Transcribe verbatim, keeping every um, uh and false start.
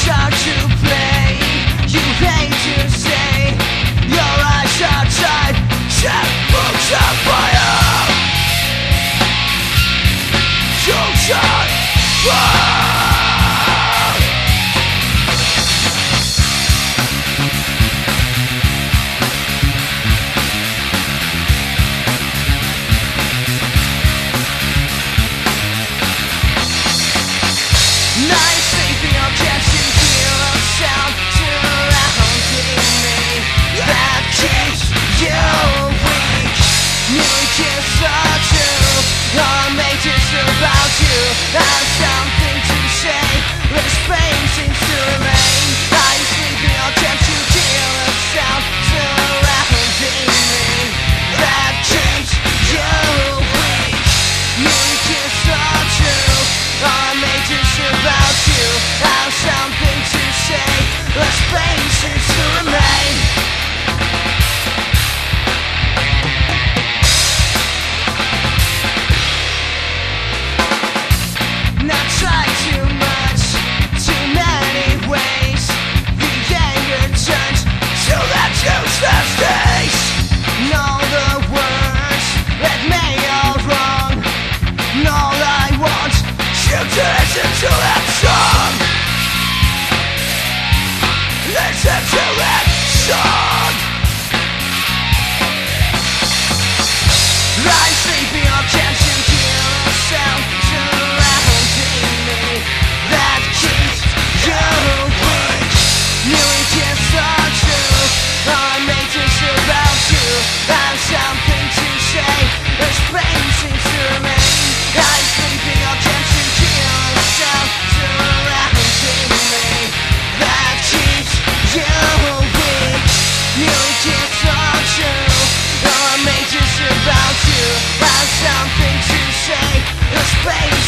start to play, you hate to say your eyes are tied, set books on fire. Don't shut fire. Night sleeping, or can't you hear a sound surrounding me that keeps you weak? Music is the truth, or made just about you. I have something to say, this pain seems to remain. Night sleeping, or can't you hear a sound surrounding me that keeps you weak? Music is the truth, or made just about you. I have something to say, the space seems to remain. Not try too much, too many ways. The anger turns to that useless taste. Know the words that may all wrong, and all I want you to listen to that song. Listen to that song. I'm sleeping, or can't you hear a sound surrounding me that keeps you weak? Music is the truth, I'm made just about you. I have something to say, this pain seems to remain. I'm sleeping, or can't you hear a sound surrounding me that keeps you weak? Music is the truth, I'm made just about you. I have something to say, this pain